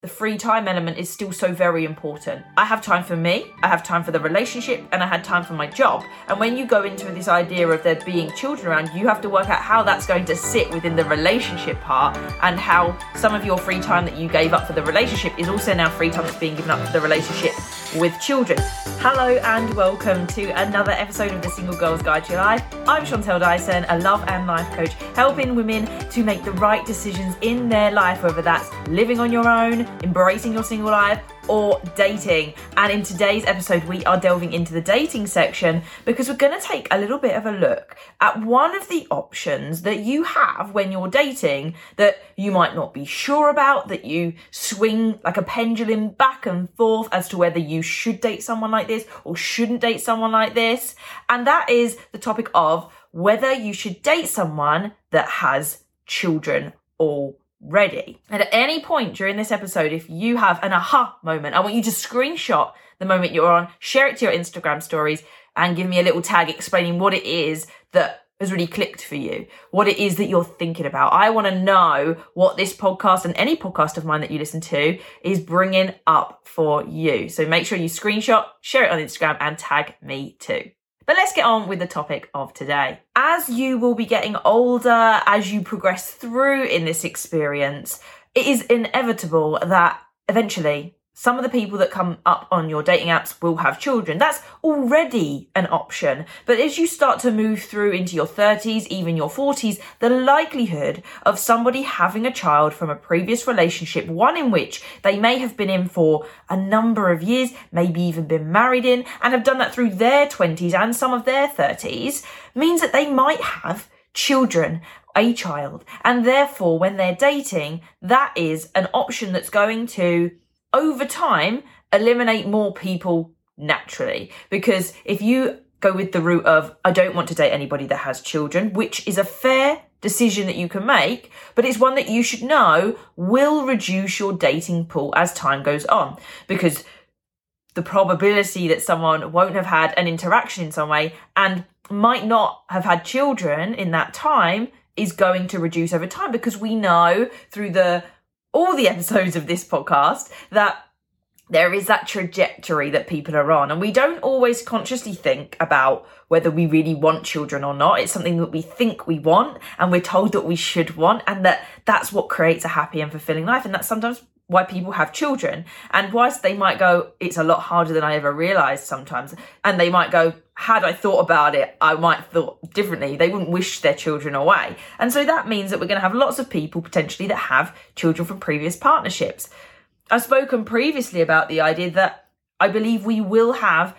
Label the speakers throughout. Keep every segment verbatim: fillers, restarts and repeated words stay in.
Speaker 1: the free time element is still so very important. I have time for me, I have time for the relationship, and I had time for my job. And when you go into this idea of there being children around, you have to work out how that's going to sit within the relationship part, and how some of your free time that you gave up for the relationship is also now free time that's being given up for the relationship with children. Hello and welcome to another episode of the Single Girl's Guide to Your Life. I'm Chantel Dyson, a love and life coach, helping women to make the right decisions in their life, whether that's living on your own, embracing your single life, or dating. And in today's episode, we are delving into the dating section because we're going to take a little bit of a look at one of the options that you have when you're dating that you might not be sure about, that you swing like a pendulum back and forth as to whether you should date someone like this or shouldn't date someone like this. And that is the topic of whether you should date someone that has children already. Ready. And at any point during this episode, if you have an aha moment, I want you to screenshot the moment you're on, share it to your Instagram stories, and give me a little tag explaining what it is that has really clicked for you, what it is that you're thinking about. I want to know what this podcast and any podcast of mine that you listen to is bringing up for you. So make sure you screenshot, share it on Instagram, and tag me too. But let's get on with the topic of today. As you will be getting older, as you progress through in this experience, it is inevitable that eventually some of the people that come up on your dating apps will have children. That's already an option. But as you start to move through into your thirties, even your forties, the likelihood of somebody having a child from a previous relationship, one in which they may have been in for a number of years, maybe even been married in, and have done that through their twenties and some of their thirties, means that they might have children, a child. And therefore, when they're dating, that is an option that's going to, over time, eliminate more people naturally. Because if you go with the route of, I don't want to date anybody that has children, which is a fair decision that you can make, but it's one that you should know will reduce your dating pool as time goes on. Because the probability that someone won't have had an interaction in some way and might not have had children in that time is going to reduce over time, because we know through the all the episodes of this podcast that there is that trajectory that people are on, and we don't always consciously think about whether we really want children or not. It's something that we think we want and we're told that we should want, and that that's what creates a happy and fulfilling life. And that's sometimes why people have children. And whilst they might go, it's a lot harder than I ever realised sometimes, and they might go, had I thought about it, I might have thought differently. They wouldn't wish their children away. And so that means that we're going to have lots of people potentially that have children from previous partnerships. I've spoken previously about the idea that I believe we will have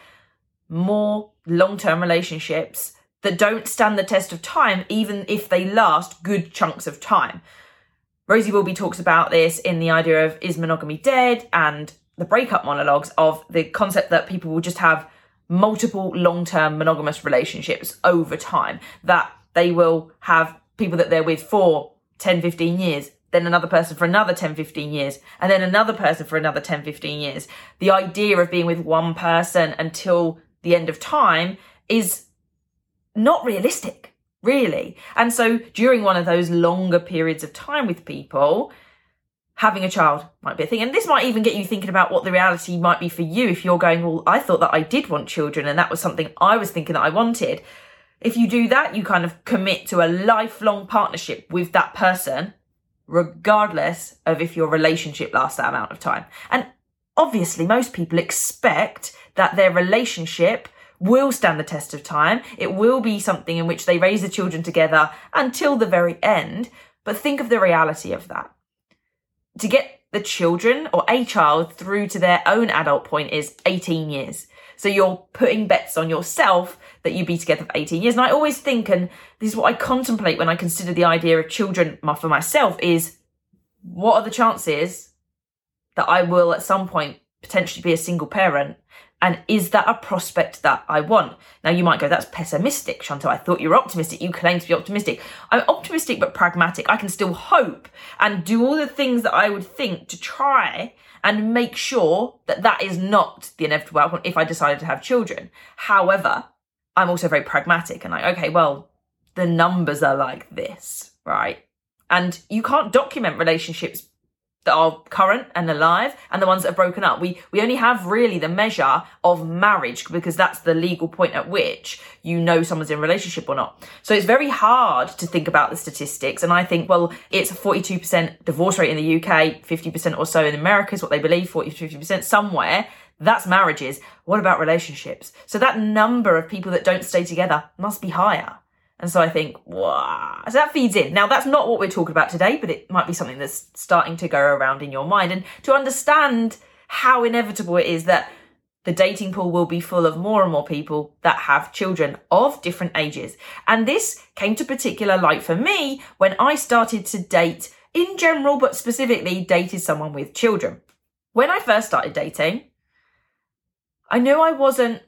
Speaker 1: more long-term relationships that don't stand the test of time, even if they last good chunks of time. Rosie Wilby talks about this in the idea of is monogamy dead, and the breakup monologues of the concept that people will just have multiple long-term monogamous relationships over time, that they will have people that they're with for ten, fifteen years, then another person for another ten, fifteen years, and then another person for another ten, fifteen years. The idea of being with one person until the end of time is not realistic, really. And so during one of those longer periods of time with people, having a child might be a thing. And this might even get you thinking about what the reality might be for you if you're going, well, I thought that I did want children and that was something I was thinking that I wanted. If you do that, you kind of commit to a lifelong partnership with that person, regardless of if your relationship lasts that amount of time. And obviously, most people expect that their relationship will stand the test of time. It will be something in which they raise the children together until the very end. But think of the reality of that. To get the children or a child through to their own adult point is eighteen years. So you're putting bets on yourself that you'd be together for eighteen years. And I always think, and this is what I contemplate when I consider the idea of children for myself, is what are the chances that I will at some point potentially be a single parent? And is that a prospect that I want? Now, you might go, that's pessimistic, Chantal. I thought you were optimistic. You claim to be optimistic. I'm optimistic but pragmatic. I can still hope and do all the things that I would think to try and make sure that that is not the inevitable outcome if I decided to have children. However, I'm also very pragmatic and like, okay, well, the numbers are like this, right? And you can't document relationships that are current and alive and the ones that have broken up. We we only have really the measure of marriage because that's the legal point at which you know someone's in a relationship or not. So it's very hard to think about the statistics. And I think, well, it's a forty-two percent divorce rate in the U K, fifty percent or so in America is what they believe, forty to fifty percent somewhere. That's marriages. What about relationships? So that number of people that don't stay together must be higher. And so I think, wow, so that feeds in. Now, that's not what we're talking about today, but it might be something that's starting to go around in your mind. And to understand how inevitable it is that the dating pool will be full of more and more people that have children of different ages. And this came to particular light for me when I started to date in general, but specifically dated someone with children. When I first started dating, I knew I wasn't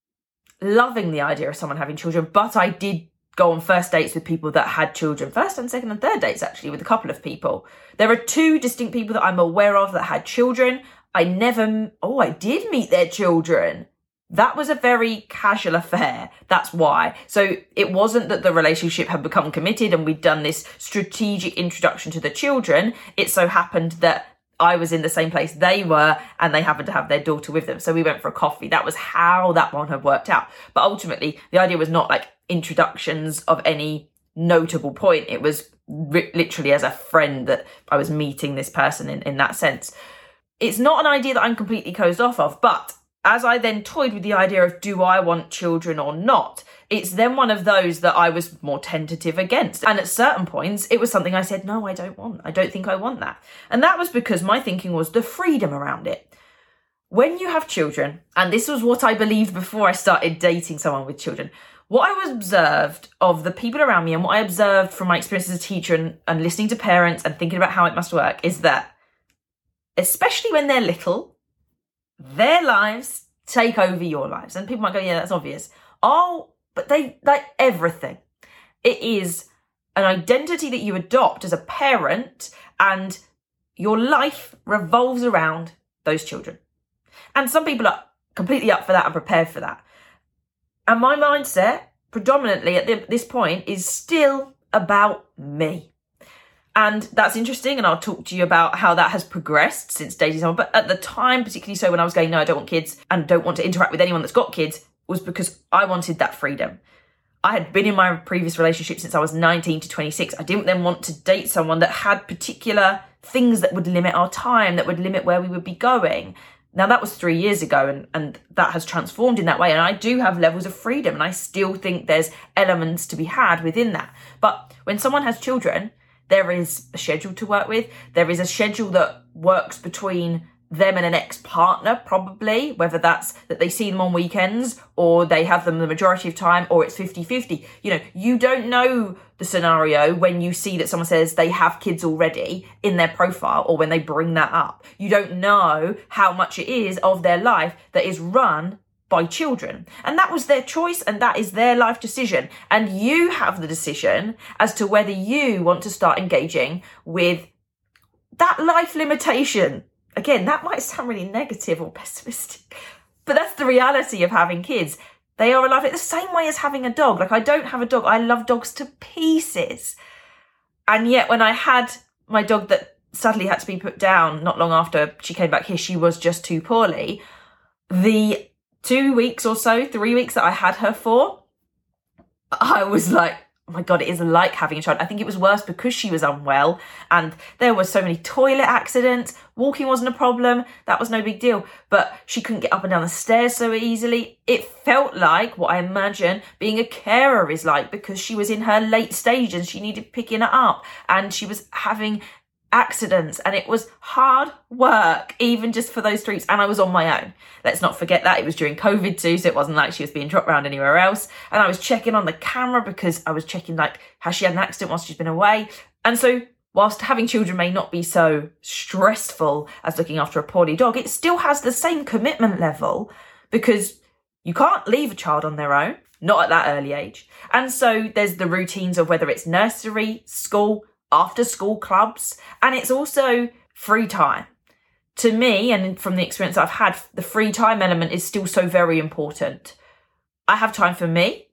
Speaker 1: loving the idea of someone having children, but I did go on first dates with people that had children, first and second and third dates actually, with a couple of people. There are two distinct people that I'm aware of that had children. I never, oh, I did meet their children. That was a very casual affair. That's why. So it wasn't that the relationship had become committed and we'd done this strategic introduction to the children. It so happened that I was in the same place they were and they happened to have their daughter with them. So we went for a coffee. That was how that one had worked out. But ultimately, the idea was not like introductions of any notable point. It was ri- literally as a friend that I was meeting this person in, in that sense. It's not an idea that I'm completely closed off of, but as I then toyed with the idea of do I want children or not, it's then one of those that I was more tentative against. And at certain points, it was something I said, no, I don't want. I don't think I want that. And that was because my thinking was the freedom around it. When you have children, and this was what I believed before I started dating someone with children, what I was observed of the people around me and what I observed from my experience as a teacher and, and listening to parents and thinking about how it must work is that, especially when they're little, their lives take over your lives. And people might go, yeah, that's obvious. Oh, but they, like everything. It is an identity that you adopt as a parent and your life revolves around those children. And some people are completely up for that and prepared for that. And my mindset, predominantly at the, this point, is still about me. And that's interesting, and I'll talk to you about how that has progressed since dating someone. But at the time, particularly so when I was going, no, I don't want kids and don't want to interact with anyone that's got kids, was because I wanted that freedom. I had been in my previous relationship since I was nineteen to twenty-six. I didn't then want to date someone that had particular things that would limit our time, that would limit where we would be going. Now, that was three years ago, and, and that has transformed in that way. And I do have levels of freedom, and I still think there's elements to be had within that. But when someone has children, there is a schedule to work with. There is a schedule that works between them and an ex-partner, probably, whether that's that they see them on weekends or they have them the majority of time, or it's fifty-fifty. You know, you don't know the scenario when you see that someone says they have kids already in their profile or when they bring that up. You don't know how much it is of their life that is run by children. And that was their choice and that is their life decision. And you have the decision as to whether you want to start engaging with that life limitation. Again, that might sound really negative or pessimistic, but that's the reality of having kids. They are alive. It's the same way as having a dog. Like, I don't have a dog. I love dogs to pieces. And yet when I had my dog that sadly had to be put down not long after she came back here, she was just too poorly. The two weeks or so, three weeks that I had her for, I was like, oh my God, it is like having a child. I think it was worse because she was unwell and there were so many toilet accidents. Walking wasn't a problem. That was no big deal. But she couldn't get up and down the stairs so easily. It felt like what I imagine being a carer is like, because she was in her late stage and she needed picking it up and she was having accidents and it was hard work even just for those three weeks, and I was on my own. Let's not forget that it was during COVID too, so it wasn't like she was being dropped around anywhere else. And I was checking on the camera because I was checking like has she had an accident whilst she's been away. And so whilst having children may not be so stressful as looking after a poorly dog, it still has the same commitment level because you can't leave a child on their own, not at that early age. And so there's the routines of whether it's nursery, school, after school clubs, and it's also free time. To me, and from the experience I've had, the free time element is still so very important. I have time for me.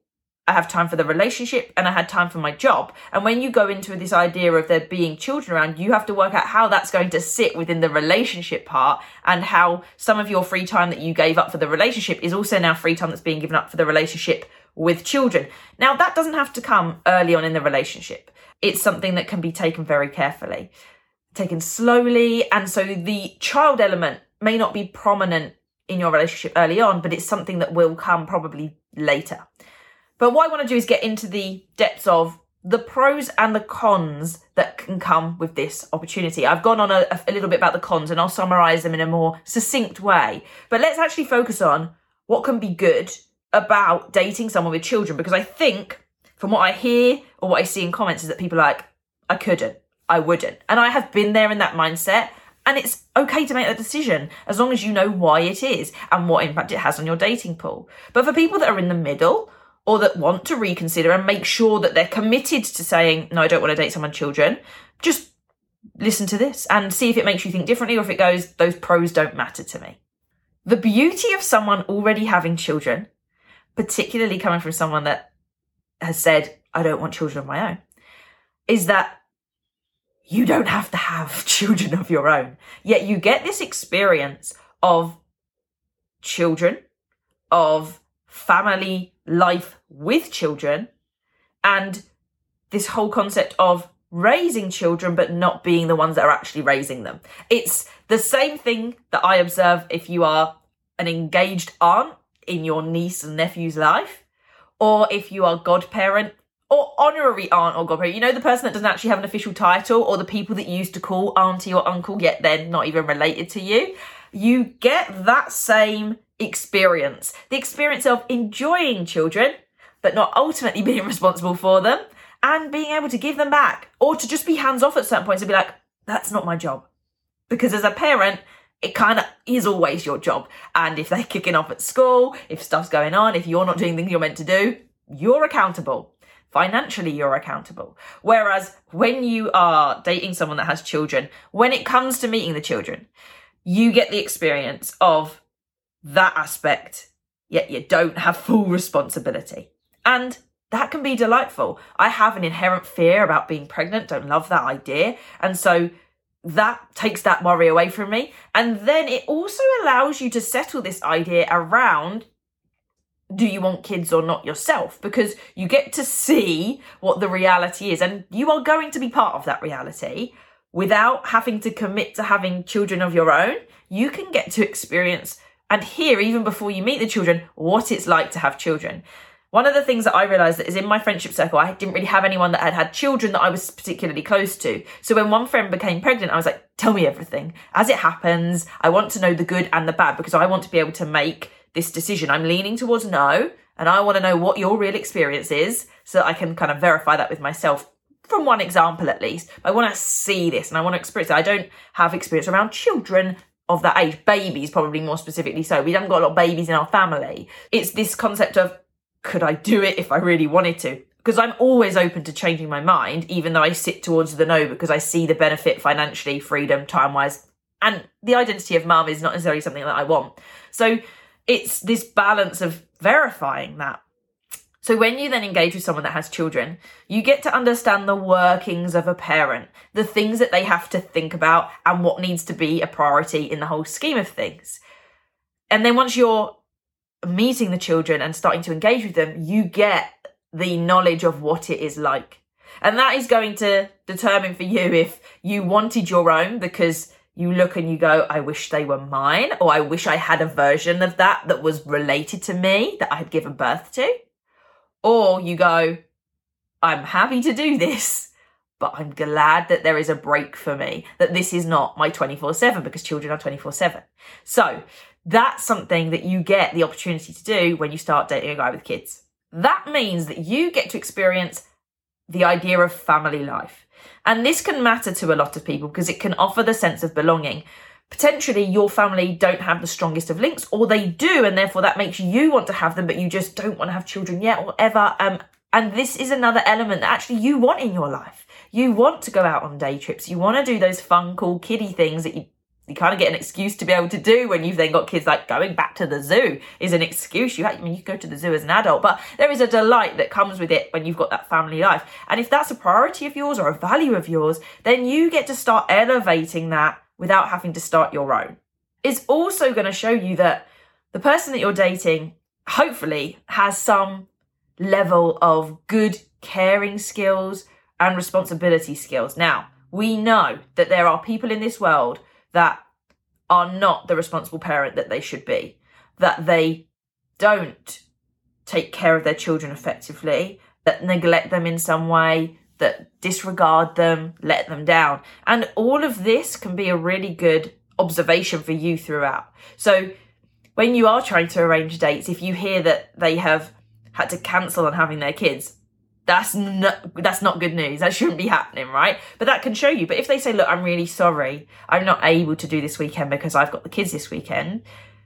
Speaker 1: I have time for the relationship, and I had time for my job. And when you go into this idea of there being children around, you have to work out how that's going to sit within the relationship part, and how some of your free time that you gave up for the relationship is also now free time that's being given up for the relationship with children. Now, that doesn't have to come early on in the relationship. It's something that can be taken very carefully, taken slowly. And so the child element may not be prominent in your relationship early on, but it's something that will come probably later. But what I want to do is get into the depths of the pros and the cons that can come with this opportunity. I've gone on a, a little bit about the cons, and I'll summarise them in a more succinct way. But let's actually focus on what can be good about dating someone with children, because I think from what I hear or what I see in comments is that people are like, I couldn't, I wouldn't. And I have been there in that mindset. And it's okay to make that decision as long as you know why it is and what impact it has on your dating pool. But for people that are in the middle, or that want to reconsider and make sure that they're committed to saying, no, I don't want to date someone with children, just listen to this and see if it makes you think differently, or if it goes, those pros don't matter to me. The beauty of someone already having children, particularly coming from someone that has said, I don't want children of my own, is that you don't have to have children of your own. Yet you get this experience of children, of family life with children, and this whole concept of raising children but not being the ones that are actually raising them. It's the same thing that I observe if you are an engaged aunt in your niece and nephew's life, or if you are godparent or honorary aunt or godparent. You know, the person that doesn't actually have an official title, or the people that you used to call auntie or uncle, yet they're not even related to you. You get that same experience, the experience of enjoying children, but not ultimately being responsible for them, and being able to give them back, or to just be hands off at certain points and be like, that's not my job. Because as a parent, it kind of is always your job. And if they're kicking off at school, if stuff's going on, if you're not doing things you're meant to do, you're accountable. Financially, you're accountable. Whereas when you are dating someone that has children, when it comes to meeting the children, you get the experience of that aspect, yet you don't have full responsibility. And that can be delightful. I have an inherent fear about being pregnant, don't love that idea. And so that takes that worry away from me. And then it also allows you to settle this idea around, do you want kids or not yourself? Because you get to see what the reality is, and you are going to be part of that reality without having to commit to having children of your own. You can get to experience and hear, even before you meet the children, what it's like to have children. One of the things that I realised that is in my friendship circle, I didn't really have anyone that had had children that I was particularly close to. So when one friend became pregnant, I was like, tell me everything. As it happens, I want to know the good and the bad, because I want to be able to make this decision. I'm leaning towards no, and I want to know what your real experience is so that I can kind of verify that with myself, from one example at least. I want to see this and I want to experience it. I don't have experience around children of that age, babies probably more specifically so. We haven't got a lot of babies in our family. It's this concept of, could I do it if I really wanted to? Because I'm always open to changing my mind, even though I sit towards the no, because I see the benefit financially, freedom, time-wise, and the identity of mum is not necessarily something that I want. So it's this balance of verifying that. So when you then engage with someone that has children, you get to understand the workings of a parent, the things that they have to think about, and what needs to be a priority in the whole scheme of things. And then once you're meeting the children and starting to engage with them, you get the knowledge of what it is like. And that is going to determine for you if you wanted your own because you look and you go, I wish they were mine, or I wish I had a version of that that was related to me, that I had given birth to. Or you go, I'm happy to do this, but I'm glad that there is a break for me, that this is not my twenty-four seven, because children are twenty-four seven. So that's something that you get the opportunity to do when you start dating a guy with kids. That means that you get to experience the idea of family life. And this can matter to a lot of people because it can offer the sense of belonging. Potentially your family don't have the strongest of links, or they do, and therefore that makes you want to have them, but you just don't want to have children yet or ever. Um, and this is another element that actually you want in your life. You want to go out on day trips. You want to do those fun, cool, kiddie things that you you kind of get an excuse to be able to do when you've then got kids. Like going back to the zoo is an excuse. You have, I mean, you go to the zoo as an adult, but there is a delight that comes with it when you've got that family life. And if that's a priority of yours or a value of yours, then you get to start elevating that without having to start your own. It's also going to show you that the person that you're dating hopefully has some level of good caring skills and responsibility skills. Now, we know that there are people in this world that are not the responsible parent that they should be, that they don't take care of their children effectively, that neglect them in some way, that disregard them, let them down. And all of this can be a really good observation for you throughout. So when you are trying to arrange dates, if you hear that they have had to cancel on having their kids, That's not, that's not good news. That shouldn't be happening, right? But that can show you. But if they say, look, I'm really sorry, I'm not able to do this weekend because I've got the kids this weekend,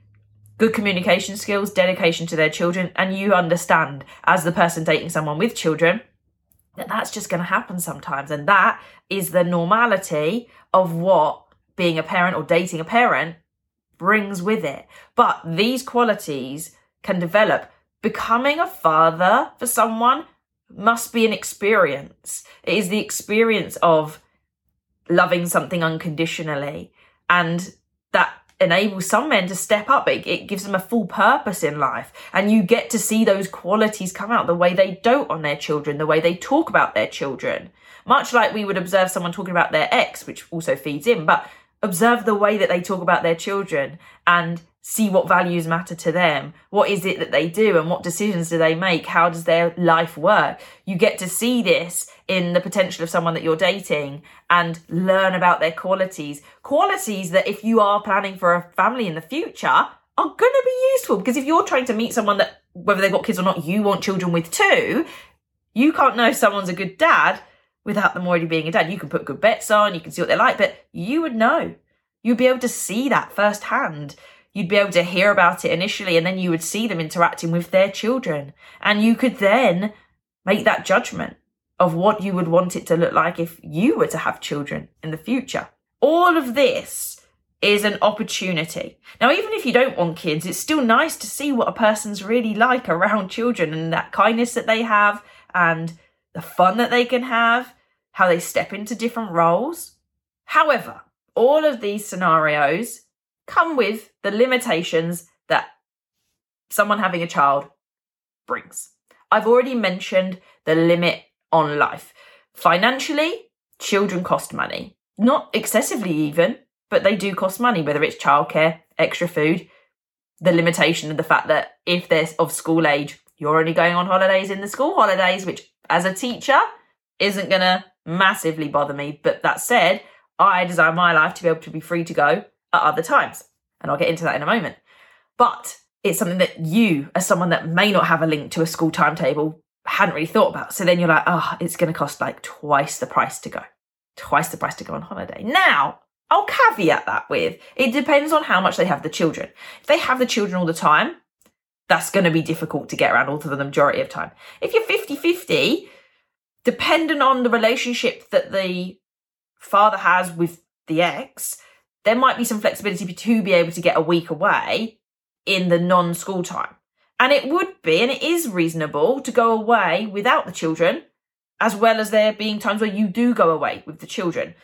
Speaker 1: good communication skills, dedication to their children, and you understand as the person dating someone with children that that's just going to happen sometimes. And that is the normality of what being a parent or dating a parent brings with it. But these qualities can develop. Becoming a father for someone must be an experience. It is the experience of loving something unconditionally, and that enables some men to step up. It, it gives them a full purpose in life, and you get to see those qualities come out, the way they dote on their children, the way they talk about their children, much like we would observe someone talking about their ex, which also feeds in, but observe the way that they talk about their children and see what values matter to them. What is it that they do and what decisions do they make? How does their life work? You get to see this in the potential of someone that you're dating and learn about their qualities. Qualities that if you are planning for a family in the future are going to be useful, because if you're trying to meet someone that, whether they've got kids or not, you want children with too, you can't know if someone's a good dad without them already being a dad. You can put good bets on, you can see what they're like, but you would know. You'd be able to see that firsthand. You'd be able to hear about it initially, and then you would see them interacting with their children. And you could then make that judgment of what you would want it to look like if you were to have children in the future. All of this is an opportunity. Now, even if you don't want kids, it's still nice to see what a person's really like around children, and that kindness that they have and the fun that they can have, how they step into different roles. However, all of these scenarios come with the limitations that someone having a child brings. I've already mentioned the limit on life. Financially, children cost money. Not excessively even, but they do cost money, whether it's childcare, extra food, the limitation of the fact that if they're of school age, you're only going on holidays in the school holidays, which as a teacher isn't going to massively bother me. But that said, I design my life to be able to be free to go at other times. And I'll get into that in a moment. But it's something that you, as someone that may not have a link to a school timetable, hadn't really thought about. So then you're like, oh, it's going to cost like twice the price to go. Twice the price to go on holiday. Now, I'll caveat that with, it depends on how much they have the children. If they have the children all the time, that's going to be difficult to get around all for the majority of time. If you're fifty-fifty, dependent on the relationship that the father has with the ex, there might be some flexibility to be able to get a week away in the non-school time. And it would be, and it is reasonable to go away without the children, as well as there being times where you do go away with the children.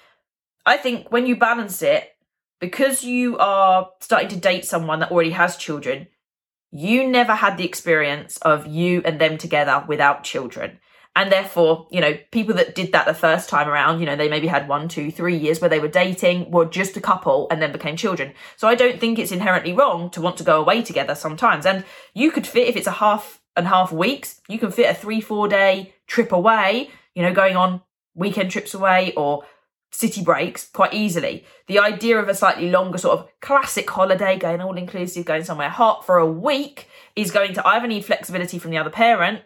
Speaker 1: I think when you balance it, because you are starting to date someone that already has children, you never had the experience of you and them together without children. And therefore, you know, people that did that the first time around, you know, they maybe had one, two, three years where they were dating, were just a couple and then became children. So I don't think it's inherently wrong to want to go away together sometimes. And you could fit, if it's a half and half weeks, you can fit a three, four day trip away, you know, going on weekend trips away or city breaks quite easily. The idea of a slightly longer sort of classic holiday, going all inclusive, going somewhere hot for a week, is going to either need flexibility from the other parent,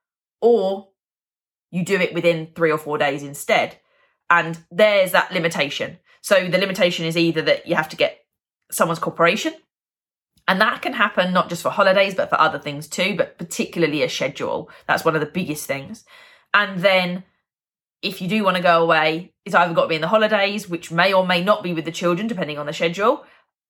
Speaker 1: or you do it within three or four days instead. And there's that limitation. So the limitation is either that you have to get someone's cooperation, and that can happen not just for holidays, but for other things too, but particularly a schedule. That's one of the biggest things. And then if you do want to go away, it's either got to be in the holidays, which may or may not be with the children, depending on the schedule,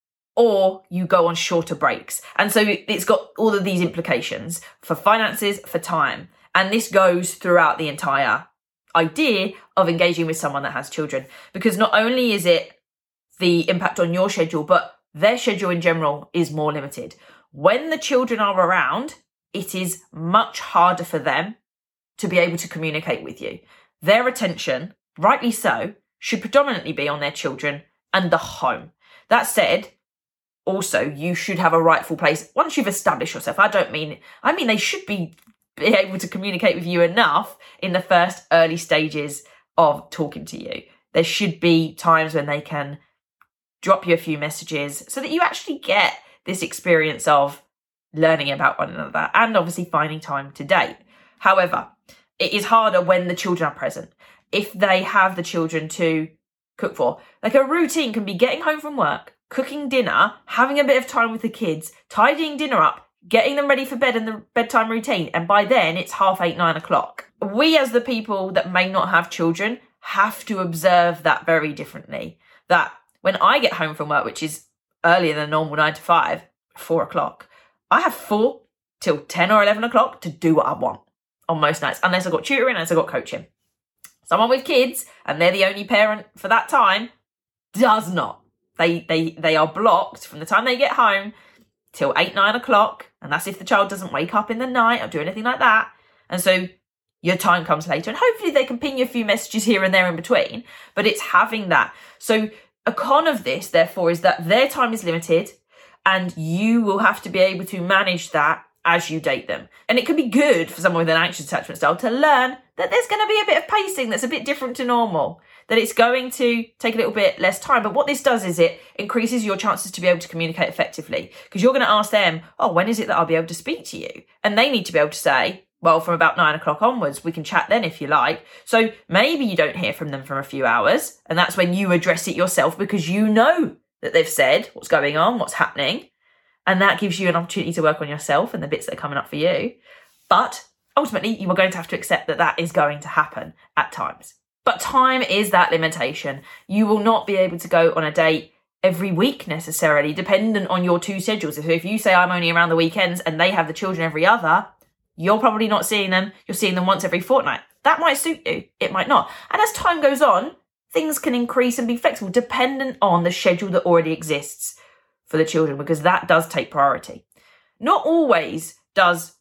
Speaker 1: or you go on shorter breaks. And so it's got all of these implications for finances, for time. And this goes throughout the entire idea of engaging with someone that has children, because not only is it the impact on your schedule, but their schedule in general is more limited. When the children are around, it is much harder for them to be able to communicate with you. Their attention, rightly so, should predominantly be on their children and the home. That said, also, you should have a rightful place once you've established yourself. I don't mean, I mean, they should be, be able to communicate with you enough in the first early stages of talking to you. There should be times when they can drop you a few messages so that you actually get this experience of learning about one another and obviously finding time to date. However, it is harder when the children are present. If they have the children to cook for, like a routine can be getting home from work, cooking dinner, having a bit of time with the kids, tidying dinner up, getting them ready for bed and the bedtime routine. And by then it's half eight, nine o'clock. We as the people that may not have children have to observe that very differently. That when I get home from work, which is earlier than normal nine to five, four o'clock, I have four till ten or eleven o'clock to do what I want on most nights, unless I've got tutoring, unless I've got coaching. Someone with kids, and they're the only parent for that time, does not. They they they are blocked from the time they get home till eight, nine o'clock, and that's if the child doesn't wake up in the night or do anything like that. And so your time comes later, and hopefully they can ping you a few messages here and there in between, but it's having that. So a con of this, therefore, is that their time is limited, and you will have to be able to manage that as you date them. And it can be good for someone with an anxious attachment style to learn that there's going to be a bit of pacing that's a bit different to normal, that it's going to take a little bit less time. But what this does is it increases your chances to be able to communicate effectively, because you're going to ask them, oh, when is it that I'll be able to speak to you? And they need to be able to say, well, from about nine o'clock onwards, we can chat then if you like. So maybe you don't hear from them for a few hours, and that's when you address it yourself, because you know that they've said what's going on, what's happening. And that gives you an opportunity to work on yourself and the bits that are coming up for you. But ultimately, you are going to have to accept that that is going to happen at times. But time is that limitation. You will not be able to go on a date every week necessarily, dependent on your two schedules. So if you say I'm only around the weekends and they have the children every other, you're probably not seeing them. You're seeing them once every fortnight. That might suit you. It might not. And as time goes on, things can increase and be flexible dependent on the schedule that already exists for the children, because that does take priority. Not always does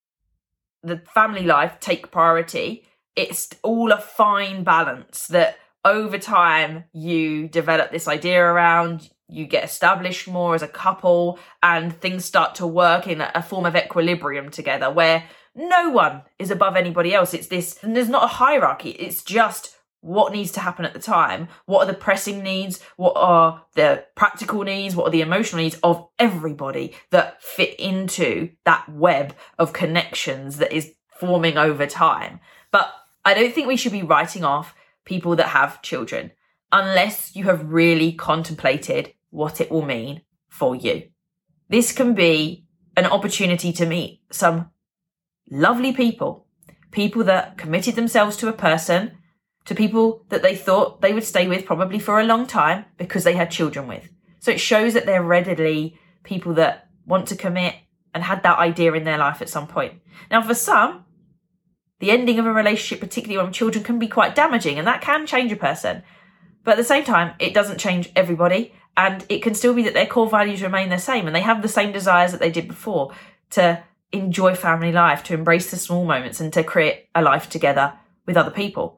Speaker 1: the family life take priority. It's all a fine balance that over time you develop this idea around, you get established more as a couple, and things start to work in a form of equilibrium together where no one is above anybody else. It's this, and there's not a hierarchy. It's just what needs to happen at the time. What are the pressing needs? What are the practical needs? What are the emotional needs of everybody that fit into that web of connections that is forming over time? But I don't think we should be writing off people that have children unless you have really contemplated what it will mean for you. This can be an opportunity to meet some lovely people, people that committed themselves to a person, to people that they thought they would stay with probably for a long time because they had children with. So it shows that they're readily people that want to commit and had that idea in their life at some point. Now, for some, the ending of a relationship, particularly when children, can be quite damaging, and that can change a person. But at the same time, it doesn't change everybody, and it can still be that their core values remain the same and they have the same desires that they did before to enjoy family life, to embrace the small moments and to create a life together with other people.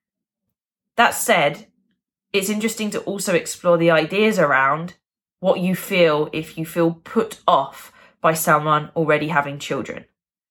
Speaker 1: That said, it's interesting to also explore the ideas around what you feel if you feel put off by someone already having children.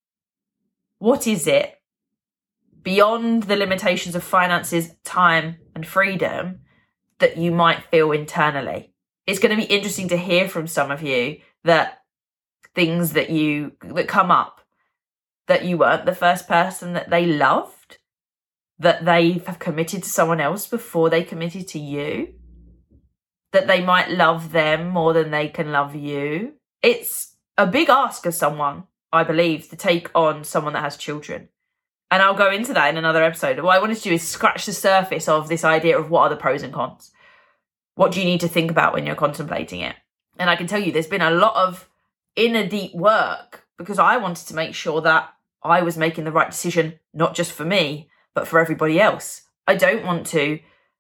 Speaker 1: What is it, beyond the limitations of finances, time, and freedom, that you might feel internally? It's going to be interesting to hear from some of you that things that you that come up, that you weren't the first person that they loved, that they have committed to someone else before they committed to you, that they might love them more than they can love you. It's a big ask of someone, I believe, to take on someone that has children. And I'll go into that in another episode. What I wanted to do is scratch the surface of this idea of what are the pros and cons. What do you need to think about when you're contemplating it? And I can tell you there's been a lot of inner deep work because I wanted to make sure that I was making the right decision, not just for me, but for everybody else. I don't want to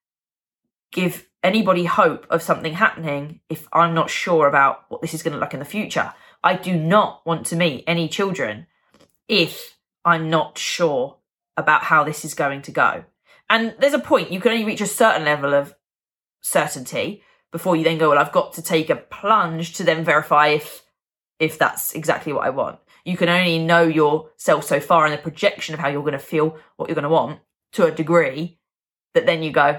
Speaker 1: give anybody hope of something happening if I'm not sure about what this is going to look like in the future. I do not want to meet any children if I'm not sure about how this is going to go. And there's a point, you can only reach a certain level of certainty before you then go, well, I've got to take a plunge to then verify if if that's exactly what I want. You can only know yourself so far and the projection of how you're going to feel, what you're going to want, to a degree that then you go,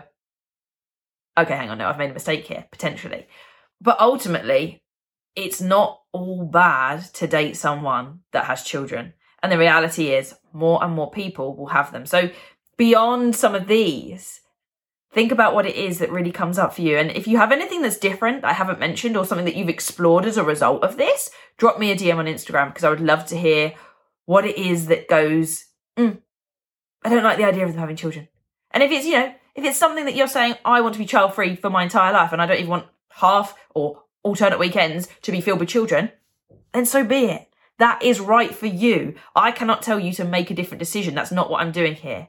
Speaker 1: okay, hang on, no, I've made a mistake here, potentially. But ultimately, it's not all bad to date someone that has children. And the reality is more and more people will have them. So beyond some of these, think about what it is that really comes up for you. And if you have anything that's different that I haven't mentioned or something that you've explored as a result of this, drop me a D M on Instagram because I would love to hear what it is that goes, mm, I don't like the idea of them having children. And if it's, you know, if it's something that you're saying, I want to be child-free for my entire life and I don't even want half or alternate weekends to be filled with children, then so be it. That is right for you. I cannot tell you to make a different decision. That's not what I'm doing here.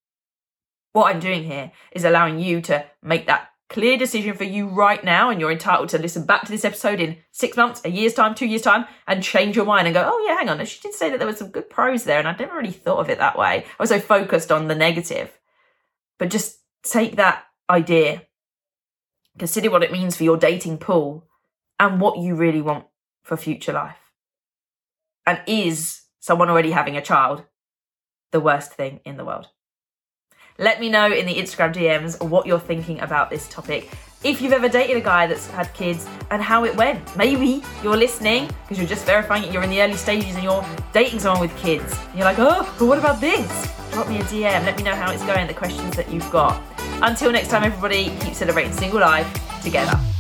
Speaker 1: What I'm doing here is allowing you to make that clear decision for you right now, and you're entitled to listen back to this episode in six months, a year's time, two years' time, and change your mind and go, oh yeah, hang on, she did say that there was some good pros there, and I'd never really thought of it that way. I was so focused on the negative. But just take that idea, consider what it means for your dating pool, and what you really want for future life. And is someone already having a child the worst thing in the world? Let me know in the Instagram D Ms what you're thinking about this topic. If you've ever dated a guy that's had kids and how it went. Maybe you're listening because you're just verifying it. You're in the early stages and you're dating someone with kids. And you're like, oh, but what about this? Drop me a D M. Let me know how it's going, the questions that you've got. Until next time, everybody, keep celebrating single life together.